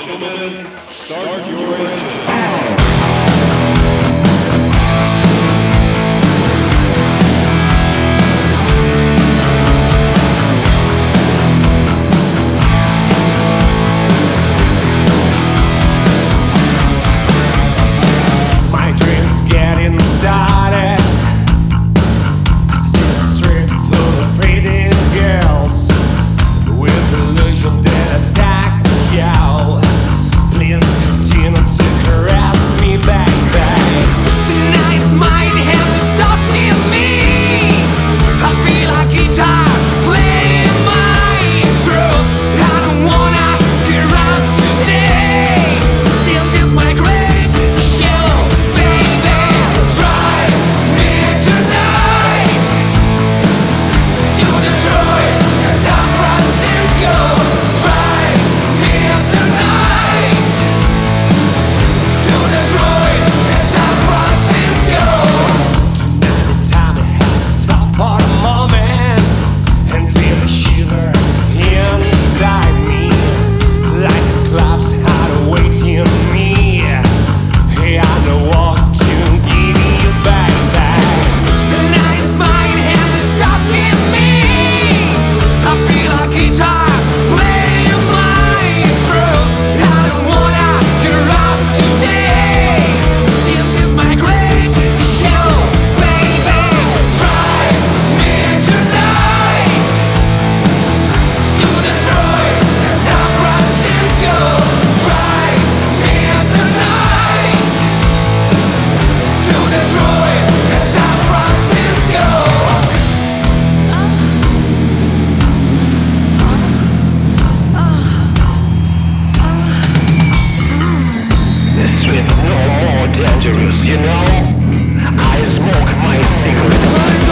gentlemen, start your engine. My dream's getting started. I see a street full of pretty girls with illusion that attack you. Please continue to caress me, baby. Tonight's mine has to stop in me. I feel like guitar playing my truth. I don't wanna get up today. This is my great show, baby. Drive me tonight to Detroit, San Francisco. Drive me tonight to Detroit, San Francisco. Tonight the time it has to stop for a moment and feel the shiver inside me, like the club's heart awaiting me. Hey, I know what to give you back. The night is mine and it stops in me. I feel like guitar playing my truth. I don't wanna get up today. This is my great show, baby. Drive me tonight to Detroit, San Francisco. Drive me tonight to Detroit, San Francisco. The street's no more dangerous, you know? I smoke my cigarette.